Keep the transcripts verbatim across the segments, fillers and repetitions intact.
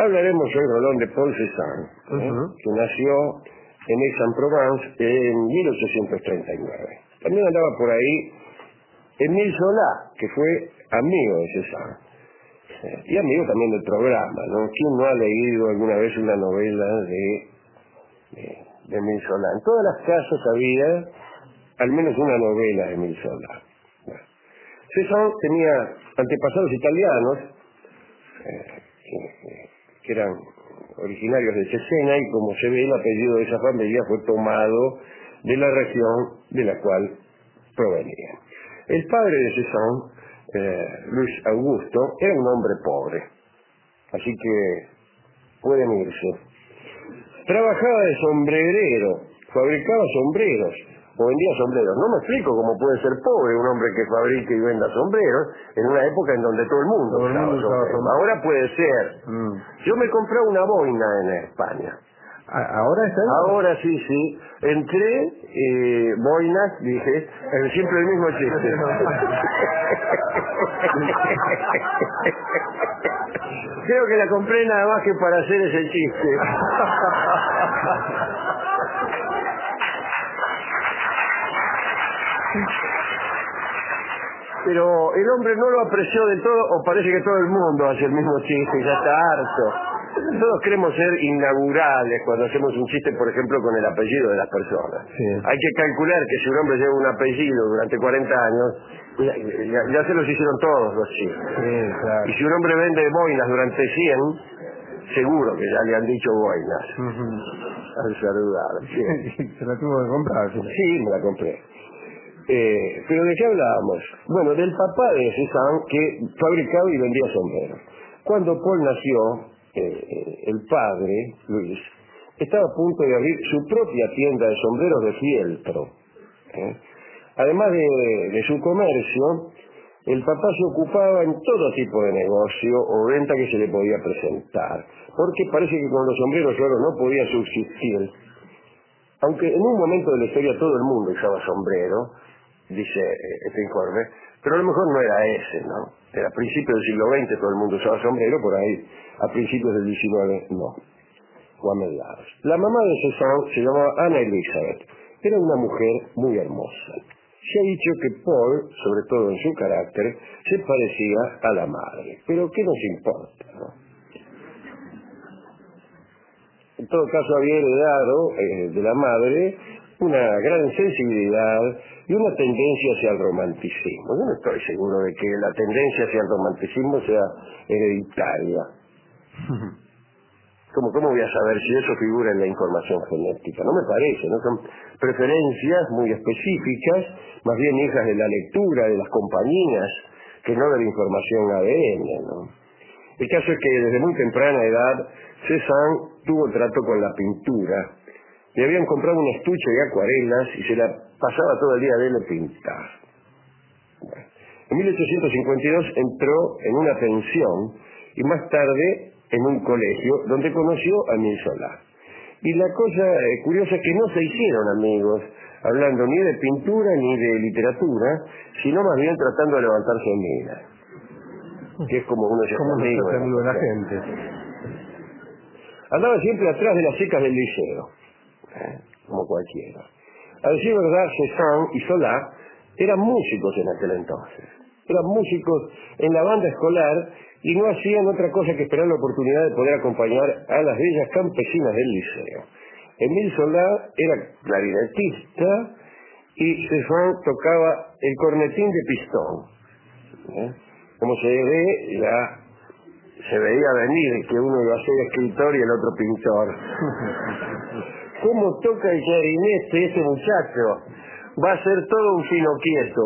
Hablaremos hoy, Rolón, de Paul Cézanne, ¿eh? uh-huh. que nació en Aix-en-Provence en mil ochocientos treinta y nueve. También andaba por ahí Émile Zola, que fue amigo de Cézanne, eh, y amigo también del programa, ¿no? ¿Quién no ha leído alguna vez una novela de, de, de Émile Zola? En todas las casas había al menos una novela de Émile Zola. Bueno. Cézanne tenía antepasados italianos, eh, que, que eran originarios de Cesena, y como se ve, el apellido de esa familia fue tomado de la región de la cual provenía. El padre de Cézanne, eh, Luis Augusto, era un hombre pobre, así que pueden irse. Trabajaba de sombrerero, fabricaba sombreros, o vendía sombreros. No me explico cómo puede ser pobre un hombre que fabrique y venda sombreros en una época en donde todo el mundo todo el usaba mundo sombreros. usaba Ahora puede ser. Mm. Yo me compré una boina en España. ¿Ahora está? Ahora sí, sí. Entré, eh, boinas, dije, eh, siempre el mismo chiste. Creo que la compré nada más que para hacer ese chiste. Pero el hombre no lo apreció del todo, o parece que todo el mundo hace el mismo chiste y ya está harto. Todos queremos ser inaugurales cuando hacemos un chiste, por ejemplo, con el apellido de las personas. Sí. Hay que calcular que si un hombre lleva un apellido durante cuarenta años, ya, ya, ya se los hicieron todos los chistes. Sí, claro. Y si un hombre vende boinas durante cien, seguro que ya le han dicho boinas. Uh-huh. Al saludar. Sí. Se la tuvo que comprar. Sí, sí me la compré. Eh, pero ¿de qué hablábamos? Bueno, del papá de Cézanne, que fabricaba y vendía sombreros. Cuando Paul nació, eh, el padre, Luis, estaba a punto de abrir su propia tienda de sombreros de fieltro. ¿eh? Además de, de su comercio, el papá se ocupaba en todo tipo de negocio o venta que se le podía presentar, porque parece que con los sombreros de oro no podía subsistir. Aunque en un momento de la historia todo el mundo usaba sombrero, dice este informe, pero a lo mejor no era ese, ¿no? Era a principios del siglo veinte todo el mundo usaba sombrero, por ahí a principios del diecinueve no, o a mediados. La mamá de Cézanne se llamaba Ana Elizabeth, era una mujer muy hermosa. Se ha dicho que Paul, sobre todo en su carácter, se parecía a la madre, pero ¿qué nos importa, no? En todo caso había heredado eh, de la madre una gran sensibilidad y una tendencia hacia el romanticismo. Yo no estoy seguro de que la tendencia hacia el romanticismo sea hereditaria. ¿Cómo, ¿Cómo voy a saber si eso figura en la información genética? No me parece, ¿no? Son preferencias muy específicas, más bien hijas de la lectura, de las compañías, que no de la información A D N, ¿no? El caso es que desde muy temprana edad Cézanne tuvo trato con la pintura. Le habían comprado un estuche de acuarelas y se la pasaba todo el día de él a pintar. Bueno, en mil ochocientos cincuenta y dos entró en una pensión y más tarde en un colegio donde conoció a Émile Zola. Y la cosa eh, curiosa es que no se hicieron amigos hablando ni de pintura ni de literatura, sino más bien tratando de levantarse en mina, que es como uno se hace amigo, amigo de la gente. Andaba siempre atrás de las chicas del liceo, ¿eh? como cualquiera. A decir verdad, Cézanne y Zola eran músicos en aquel entonces. Eran músicos en la banda escolar y no hacían otra cosa que esperar la oportunidad de poder acompañar a las bellas campesinas del liceo. Émile Zola era clarinetista y Cézanne tocaba el cornetín de pistón. ¿eh? Como se ve, ya se veía venir que uno iba a ser escritor y el otro pintor. ¿Cómo toca el clarinete ese muchacho? Va a ser todo un fino quieto.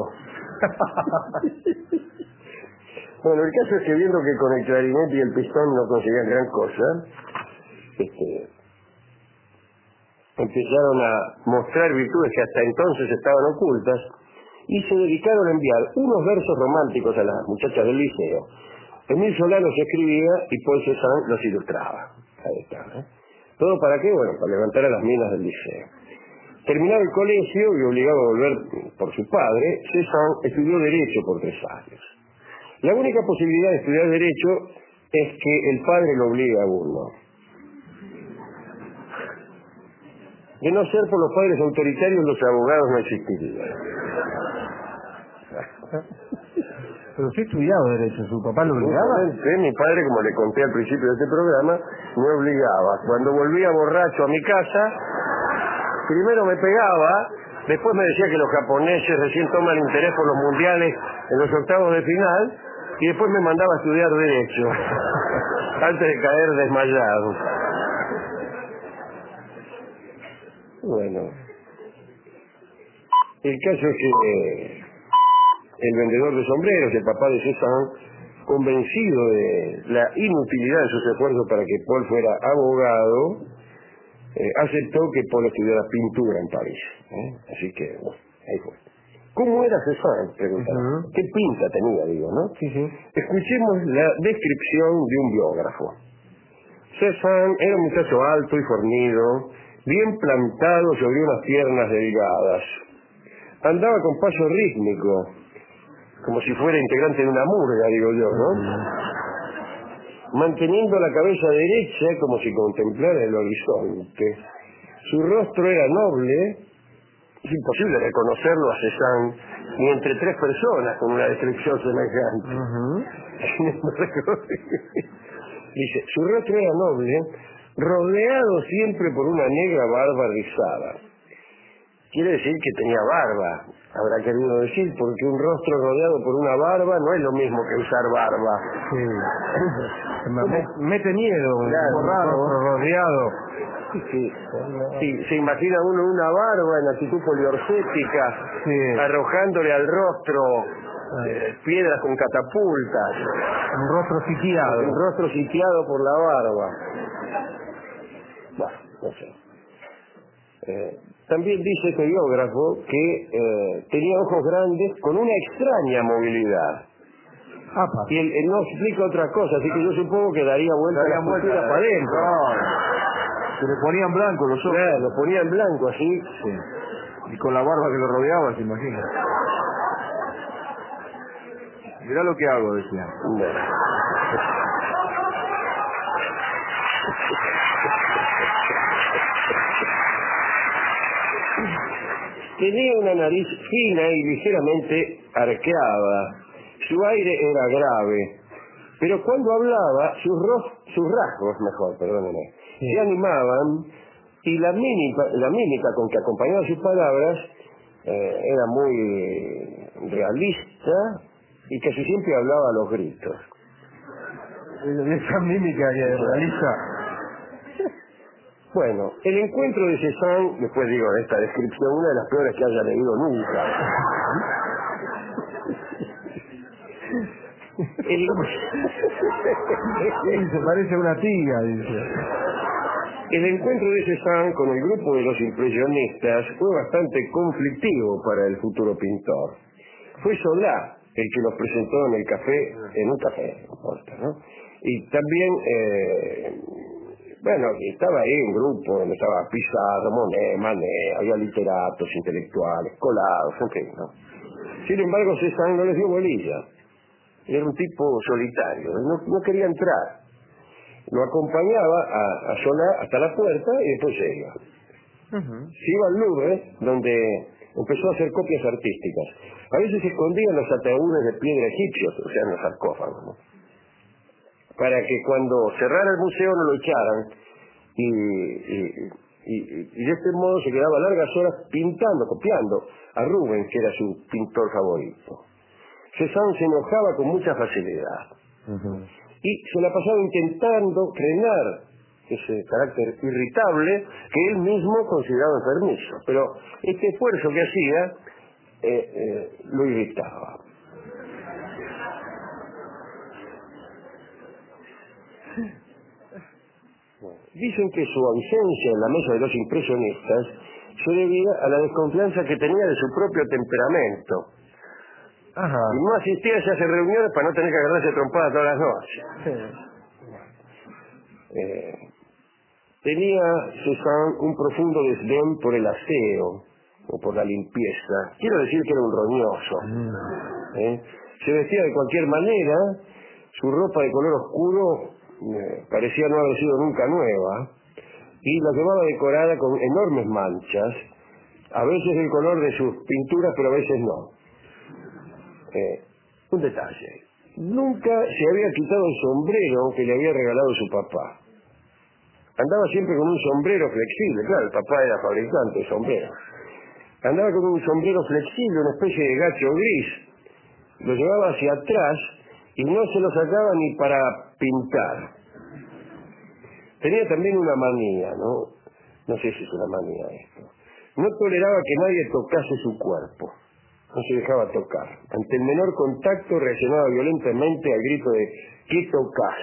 Bueno, el caso es que viendo que con el clarinete y el pistón no conseguían gran cosa, este, empezaron a mostrar virtudes que hasta entonces estaban ocultas y se dedicaron a enviar unos versos románticos a las muchachas del liceo. Émile Zola los escribía y Paul Cézanne los ilustraba. Ahí está, ¿eh? ¿Todo para qué? Bueno, para levantar a las minas del liceo. Terminado el colegio y obligado a volver por su padre, Cézanne estudió Derecho por tres años. La única posibilidad de estudiar Derecho es que el padre lo obliga a uno. De no ser por los padres autoritarios, los abogados no existirían. Pero usted estudiaba Derecho, ¿su papá lo obligaba? Sí, mi padre, como le conté al principio de este programa, me obligaba. Cuando volvía borracho a mi casa, primero me pegaba, después me decía que los japoneses recién toman interés por los mundiales en los octavos de final, y después me mandaba a estudiar Derecho, antes de caer desmayado. Bueno, el caso es que el vendedor de sombreros, el papá de Cézanne, convencido de la inutilidad de sus esfuerzos para que Paul fuera abogado, eh, aceptó que Paul estudiara pintura en París. ¿eh? Así que, bueno, ahí fue. ¿Cómo era Cézanne? Preguntaron. Uh-huh. ¿Qué pinta tenía, digo, no? Sí, sí. Escuchemos la descripción de un biógrafo. Cézanne era un muchacho alto y fornido, bien plantado sobre unas piernas delgadas. Andaba con paso rítmico, como si fuera integrante de una murga, digo yo, ¿no? Manteniendo la cabeza derecha como si contemplara el horizonte. Su rostro era noble, es imposible reconocerlo a Cézanne ni entre tres personas con una descripción semejante. Uh-huh. Dice, su rostro era noble, rodeado siempre por una negra barba rizada. Quiere decir que tenía barba, habrá querido decir, porque un rostro rodeado por una barba no es lo mismo que usar barba. Sí. Me, mete miedo, claro, un rostro rodeado. Sí. Sí, se imagina uno una barba en actitud poliorcética, sí, arrojándole al rostro eh, piedras con catapultas. Un rostro sitiado. Un rostro sitiado por la barba. Bueno, no sé. Eh, también dice este biógrafo que eh, tenía ojos grandes con una extraña movilidad. Apa. Y él, él no explica otra cosa, así que yo supongo que daría vuelta a la cultura para adentro. No, se le ponían blanco los ojos. Claro, lo ponía en blanco así. Sí. Y con la barba que lo rodeaba, se imagina. Mirá lo que hago, decía. No. Tenía una nariz fina y ligeramente arqueada. Su aire era grave, pero cuando hablaba, sus, ros, sus rasgos, mejor, perdónenme, sí, se animaban, y la mímica, la mímica con que acompañaba sus palabras eh, era muy realista y casi siempre hablaba a los gritos. Esa mímica que realiza. Bueno, el encuentro de Cézanne, después digo de esta descripción, una de las peores que haya leído nunca. El... Sí, se parece a una tiga, dice. El encuentro de Cézanne con el grupo de los impresionistas fue bastante conflictivo para el futuro pintor. Fue Zola el que los presentó en el café, en un café, no importa, ¿no? Y también... Eh, Bueno, estaba ahí un grupo donde estaba Pizarro, Monet, Manet, había literatos, intelectuales, colados, en fin, ¿no? Sin embargo, Cézanne no les dio bolilla. Era un tipo solitario, no, no quería entrar. Lo acompañaba a, a Zola hasta la puerta y después se iba. Uh-huh. Se iba al Louvre, donde empezó a hacer copias artísticas. A veces se escondía en los ataúdes de piedra egipcios, o sea, en los sarcófagos, ¿no? Para que cuando cerrara el museo no lo echaran, y, y, y, y de este modo se quedaba largas horas pintando, copiando a Rubens, que era su pintor favorito. Cézanne se enojaba con mucha facilidad. Uh-huh. Y se la pasaba intentando frenar ese carácter irritable que él mismo consideraba enfermizo. Pero este esfuerzo que hacía eh, eh, lo irritaba. Dicen que su ausencia en la mesa de los impresionistas se debía a la desconfianza que tenía de su propio temperamento. Ajá. Y no asistía a esas reuniones para no tener que agarrarse trompada todas las noches. Sí. Eh, tenía Cézanne un profundo desdén por el aseo o por la limpieza. Quiero decir que era un roñoso. Mm. ¿Eh? Se vestía de cualquier manera, Su ropa de color oscuro eh, parecía no haber sido nunca nueva, y la llevaba decorada con enormes manchas, a veces del color de sus pinturas, pero a veces no. Eh, un detalle. Nunca se había quitado el sombrero que le había regalado su papá. Andaba siempre con un sombrero flexible. Claro, el papá era fabricante de sombreros. Andaba con un sombrero flexible, una especie de gacho gris. Lo llevaba hacia atrás y no se lo sacaba ni para pintar. Tenía también una manía, ¿no? No sé si es una manía esto. No toleraba que nadie tocase su cuerpo. No se dejaba tocar. Ante el menor contacto reaccionaba violentamente al grito de ¿qué tocas?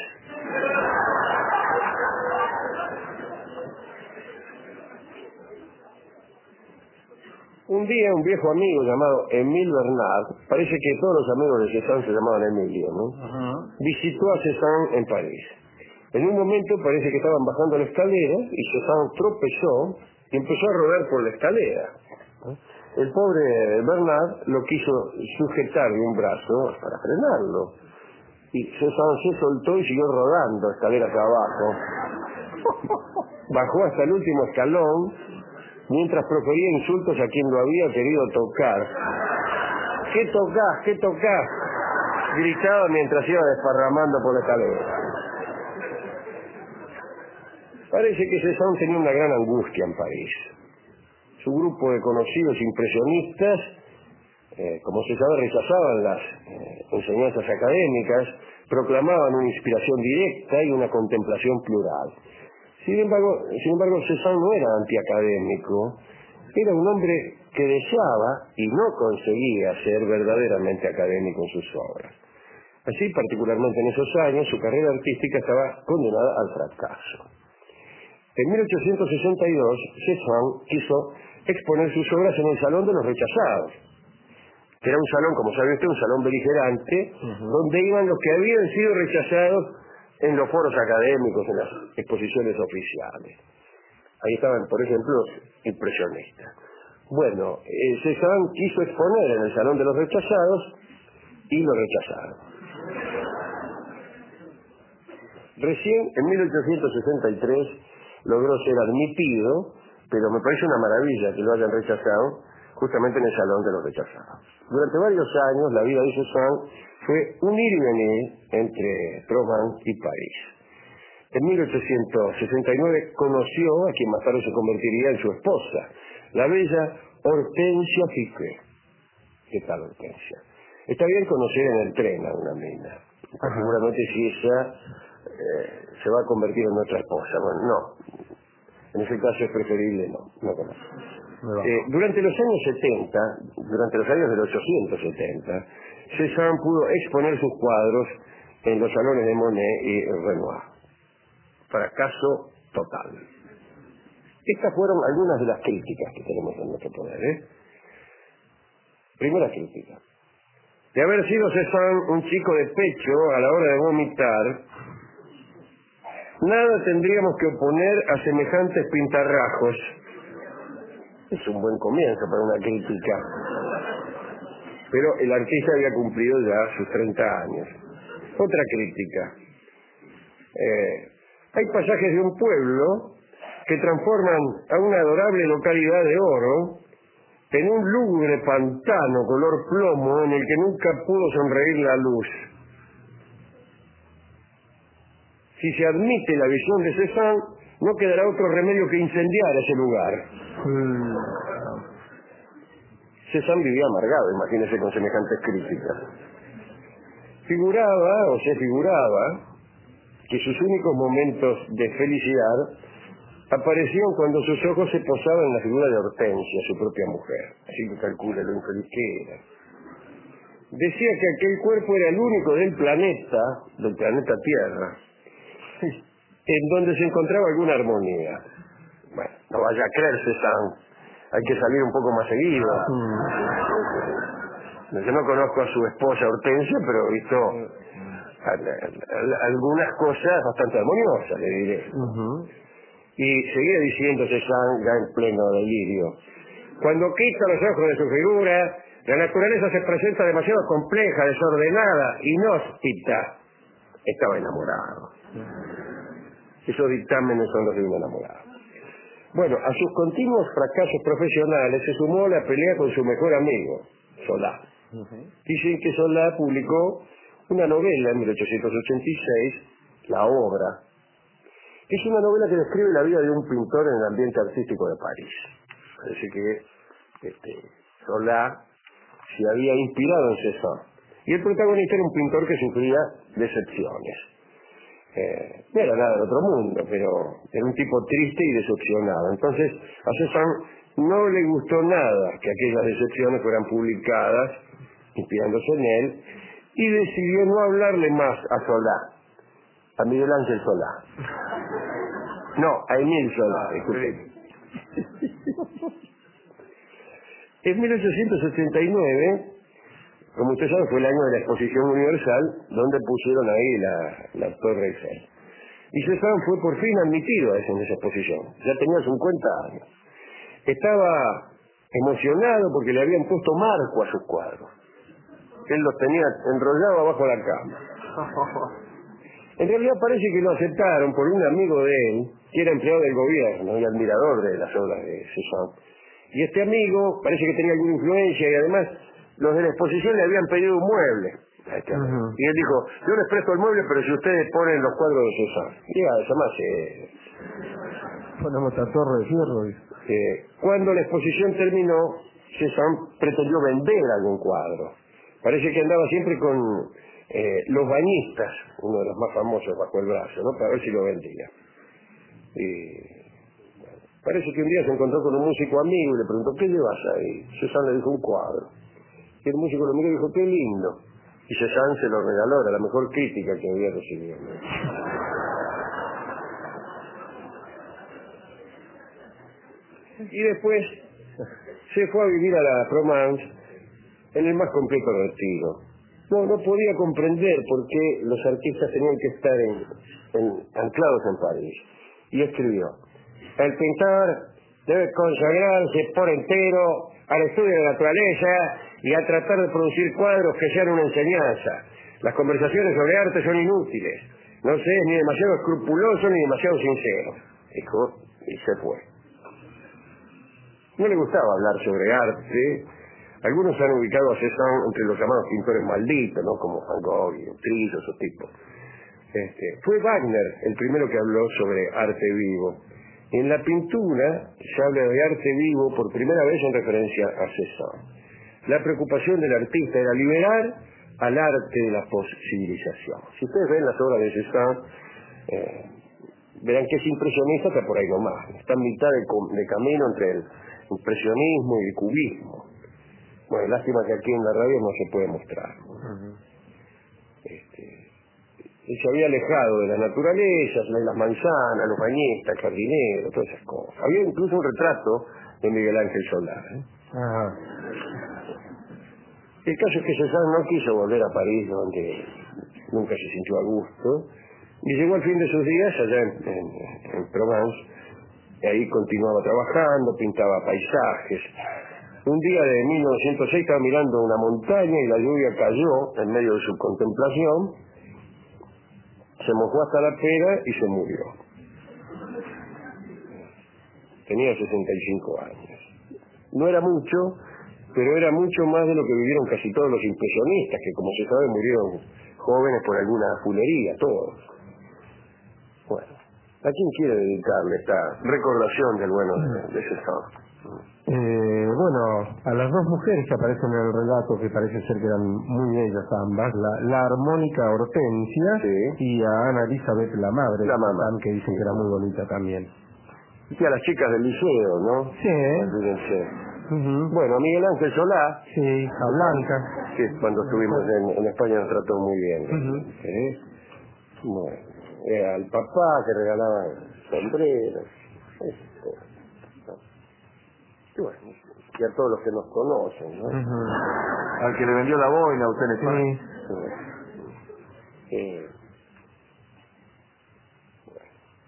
Un día un viejo amigo llamado Emile Bernard, parece que todos los amigos de Cézanne se llamaban Emilio, ¿no? Uh-huh. Visitó a Cézanne en París. En un momento parece que estaban bajando la escalera y Cézanne tropezó y empezó a rodar por la escalera. El pobre Bernard lo quiso sujetar de un brazo para frenarlo. Y Cézanne se soltó y siguió rodando escaleras abajo. Bajó hasta el último escalón mientras profería insultos a quien lo había querido tocar. ¿Qué tocás? ¿Qué tocás? Gritaba mientras iba desparramando por la escalera. Parece que Cézanne tenía una gran angustia en París. Su grupo de conocidos impresionistas, eh, como se sabe, rechazaban las eh, enseñanzas académicas, proclamaban una inspiración directa y una contemplación plural. Sin embargo, sin embargo, Cézanne no era antiacadémico, era un hombre que deseaba y no conseguía ser verdaderamente académico en sus obras. Así, particularmente en esos años, su carrera artística estaba condenada al fracaso. En mil ochocientos sesenta y dos, Cézanne quiso exponer sus obras en el Salón de los Rechazados, que era un salón, como sabe usted, un salón beligerante, uh-huh. donde iban los que habían sido rechazados en los foros académicos, en las exposiciones oficiales. Ahí estaban, por ejemplo, los impresionistas. Bueno, eh, Cézanne quiso exponer en el Salón de los Rechazados y lo rechazaron. Recién, en mil ochocientos sesenta y tres, logró ser admitido, pero me parece una maravilla que lo hayan rechazado, justamente en el Salón de los Rechazados. Durante varios años, la vida de Cézanne fue un ir y venir entre Provence y París. En mil ochocientos sesenta y nueve conoció a quien más tarde se convertiría en su esposa, la bella Hortensia Ficquet. ¿Qué tal, Hortensia? Está bien conocer en el tren a una mina. Seguramente si ella eh, se va a convertir en nuestra esposa. Bueno, no. En ese caso es preferible no, no conozco. Eh, durante los años setenta, durante los años del ochocientos setenta, Cézanne pudo exponer sus cuadros en los salones de Monet y Renoir. Fracaso total. Estas fueron algunas de las críticas que tenemos en nuestro poder, ¿eh? Primera crítica. De haber sido Cézanne un chico de pecho a la hora de vomitar, nada tendríamos que oponer a semejantes pintarrajos. Es un buen comienzo para una crítica. Pero el artista había cumplido ya sus treinta años. Otra crítica. Eh, hay pasajes de un pueblo que transforman a una adorable localidad de Oro en un lúgubre pantano color plomo en el que nunca pudo sonreír la luz. Si se admite la visión de Cézanne, no quedará otro remedio que incendiar ese lugar. Mm. Cézanne vivía amargado, imagínese, con semejantes críticas. Figuraba, o se figuraba, que sus únicos momentos de felicidad aparecían cuando sus ojos se posaban en la figura de Hortensia, su propia mujer. Así que calcula lo infeliz que era. Decía que aquel cuerpo era el único del planeta, del planeta Tierra, en donde se encontraba alguna armonía. Bueno, no vaya a creerse, Cézanne. Hay que salir un poco más seguido. Mm. Yo no conozco a su esposa Hortensia, pero he visto a, a, a, algunas cosas bastante armoniosas, le diré. Uh-huh. Y seguía diciendo Cézanne, ya en pleno delirio: cuando quita los ojos de su figura, la naturaleza se presenta demasiado compleja, desordenada, inhóspita. estaba enamorado. Esos dictámenes son los de un enamorado. Bueno, a sus continuos fracasos profesionales se sumó la pelea con su mejor amigo, Solá. Dicen que Solá publicó una novela en mil ochocientos ochenta y seis, La Obra, que es una novela que describe la vida de un pintor en el ambiente artístico de París. Parece que este, Solá se había inspirado en Cézanne. Y el protagonista era un pintor que sufría decepciones. Eh, no era nada del otro mundo, pero era un tipo triste y decepcionado. Entonces, a Cézanne no le gustó nada que aquellas decepciones fueran publicadas, inspirándose en él, y decidió no hablarle más a Solá, a Miguel Ángel Solá. No, a Emile Solá, disculpe. En mil ochocientos ochenta y nueve, como usted sabe, fue el año de la Exposición Universal, donde pusieron ahí la, la Torre Eiffel. Y Cézanne fue por fin admitido a esa, en esa exposición. Ya tenía cincuenta años. Estaba emocionado porque le habían puesto marco a sus cuadros. Él los tenía enrollados abajo de la cama. En realidad parece que lo aceptaron por un amigo de él, que era empleado del gobierno y admirador de las obras de Cézanne. Y este amigo parece que tenía alguna influencia y además los de la exposición le habían pedido un mueble a este amigo. Uh-huh. Y él dijo, yo les presto el mueble, pero si ustedes ponen los cuadros de Cézanne. Y además eh, ponemos la Torre de Fierro. Eh, cuando la exposición terminó, Cézanne pretendió vender algún cuadro. Parece que andaba siempre con eh, Los Bañistas, uno de los más famosos, bajo el brazo, ¿no? Para ver si lo vendía. Y bueno, parece que un día se encontró con un músico amigo y le preguntó, ¿qué llevas ahí? Cézanne le dijo, un cuadro. Y el músico lo miró y dijo, qué lindo. Y Cézanne se lo regaló, era la mejor crítica que había recibido, ¿no? Y después se fue a vivir a la Provence en el más completo retiro. No, no podía comprender por qué los artistas tenían que estar en, en, anclados en París. Y escribió, el pintor debe consagrarse por entero al estudio de la naturaleza y a tratar de producir cuadros que sean una enseñanza. Las conversaciones sobre arte son inútiles. No se es ni demasiado escrupuloso ni demasiado sincero. Dijo, y se fue. No le gustaba hablar sobre arte. Algunos han ubicado a Cézanne entre los llamados pintores malditos, ¿no? Como Van Gogh y Trillo, esos tipos. Este, fue Wagner el primero que habló sobre arte vivo. En la pintura se habla de arte vivo por primera vez en referencia a Cézanne. La preocupación del artista era liberar al arte de la poscivilización. Si ustedes ven las obras de Cézanne, eh, verán que es impresionista, está por ahí nomás. Está en mitad de, de camino entre el impresionismo y el cubismo. Bueno, lástima que aquí en la radio no se puede mostrar. Uh-huh. Este, él se había alejado de las naturalezas, de las manzanas, los bañistas, el jardinero, todas esas cosas. Había incluso un retrato de Miguel Ángel Solá. ¿eh? Uh-huh. El caso es que Cézanne no quiso volver a París, donde nunca se sintió a gusto, y llegó al fin de sus días allá en, en, en Provence, y ahí continuaba trabajando, pintaba paisajes. Un día de mil novecientos seis estaba mirando una montaña y la lluvia cayó en medio de su contemplación, se mojó hasta la pera y se murió. Tenía sesenta y cinco años. No era mucho, pero era mucho más de lo que vivieron casi todos los impresionistas, que como se sabe murieron jóvenes por alguna fulería, todos. Bueno, ¿a quién quiere dedicarle esta recordación del bueno de, de Cézanne? Eh, bueno, a las dos mujeres que aparecen en el relato, que parece ser que eran muy bellas ambas, la, la armónica Hortensia, sí, y a Ana Elizabeth, la madre, la mamá, que dicen que era muy bonita también. Y a las chicas del liceo, ¿no? Sí. Fíjense. Uh-huh. Bueno, Miguel Ángel Solá. Sí, a Blanca. Sí, cuando estuvimos en, en España nos trató muy bien. Uh-huh. ¿Sí? Bueno, eh, al papá que regalaba sombreros. Esto. Y bueno, y a todos los que nos conocen, ¿no? Uh-huh. Al que le vendió la boina a usted en España. Sí. Sí. Eh, bueno.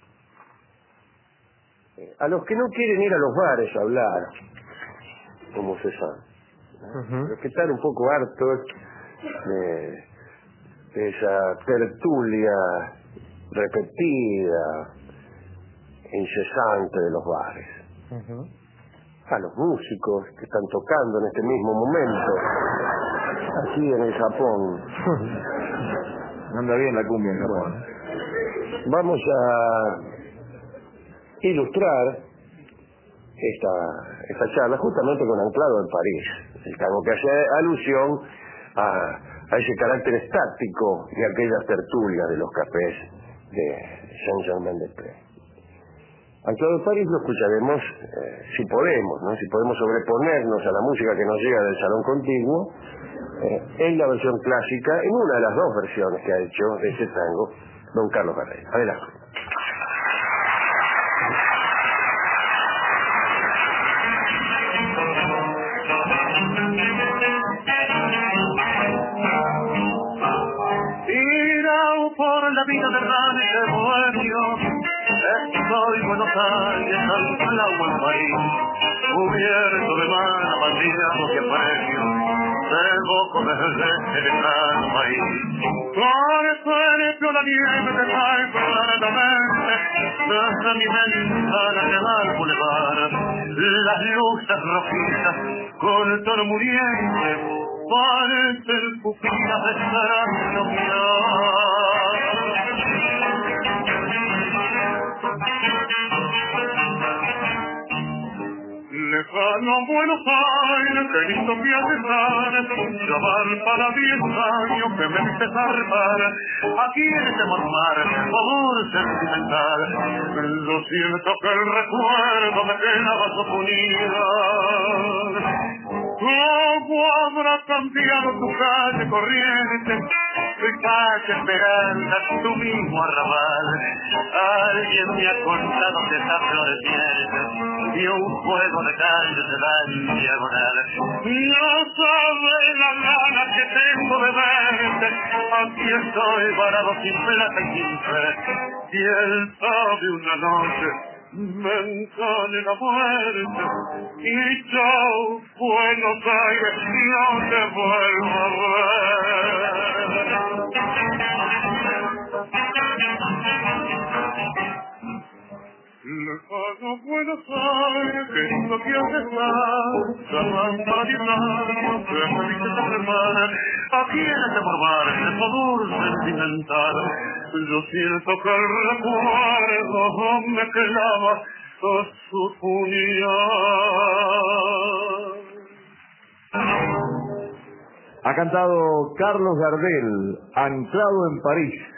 eh, a los que no quieren ir a los bares a hablar, como Cézanne, ¿no? Uh-huh. Los que están un poco hartos de, esa tertulia repetida, incesante de los bares. Uh-huh. A los músicos que están tocando en este mismo momento, aquí en el Japón. Anda bien la cumbia en Japón. Bueno, vamos a ilustrar esta, esta charla justamente con Anclado en París, el tango que hace alusión a, a ese carácter estático de aquellas tertulias de los cafés de Saint-Germain-des-Prés. Anclado en París lo escucharemos, eh, si podemos, ¿no? Si podemos sobreponernos a la música que nos llega del salón contiguo, eh, en la versión clásica, en una de las dos versiones que ha hecho de ese tango don Carlos Gardel. Adelante. Por la vida de Rani bohemio, estoy Buenos Aires, al agua en París, cubierto de mana, bandidos y aprecio, debo desde el lejano país. Con el sueño la nieve que cae claramente, desde mi ventana que va al bulevar, las luces rojizas con el tono muriente, parecen pupilas de esperanza mirar. Lejano Buenos Aires, que visto que hace llamar para diez años que me viste zarpar, aquí en este mar, amor sentimental, lo siento que el recuerdo me quedaba supunida. ¿Cómo habrá cambiado tu calle corriente, tu calle Esperanza, tu mismo arrabal? Alguien me ha contado que está floreciente y un juego de calle se da en diagonal. No sabe la gana que tengo de verte, aquí estoy varado sin plata y sin fe. Quién sabe una noche me encane la muerte y chao Buenos Aires, no te vuelvo a ver. Lejano Buenos Aires, que lindo que hace estar, llaman para diez años, que me viste tan hermana, aquí en este morbar, el favor sentimental, yo siento que el recuerdo me clava a su puñal. Ha cantado Carlos Gardel, Anclado en París.